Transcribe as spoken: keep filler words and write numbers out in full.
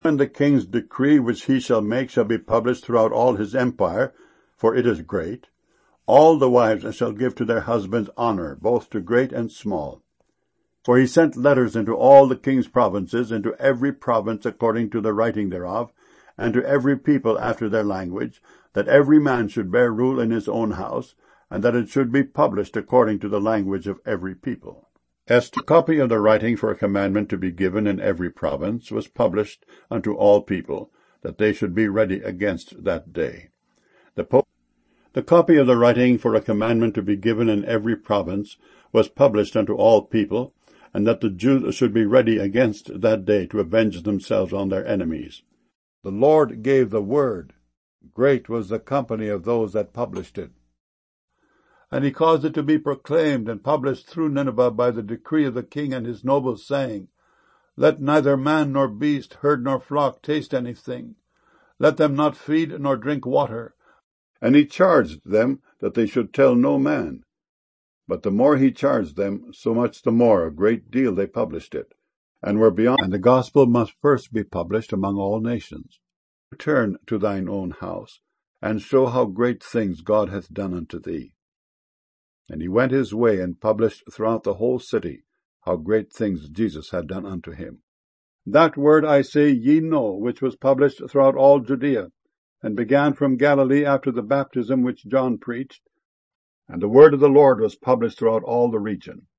And the king's decree which he shall make shall be published throughout all his empire, for it is great. All the wives shall give to their husbands honor, both to great and small. For he sent letters into all the king's provinces, into every province according to the writing thereof, and to every people after their language, that every man should bear rule in his own house, and that it should be published according to the language of every people. Esther, a copy of the writing for a commandment to be given in every province, was published unto all people, that they should be ready against that day. The Pope The copy of the writing for a commandment to be given in every province was published unto all people, and that the Jews should be ready against that day to avenge themselves on their enemies. The Lord gave the word. Great was the company of those that published it. And he caused it to be proclaimed and published through Nineveh by the decree of the king and his nobles, saying, Let neither man nor beast, herd nor flock taste anything. Let them not feed nor drink water. And he charged them that they should tell no man. But the more he charged them, so much the more a great deal they published it, and were beyond. And the gospel must first be published among all nations. Return to thine own house, and show how great things God hath done unto thee. And he went his way, and published throughout the whole city how great things Jesus had done unto him. That word, I say, ye know, which was published throughout all Judea, and began from Galilee after the baptism which John preached. And the word of the Lord was published throughout all the region.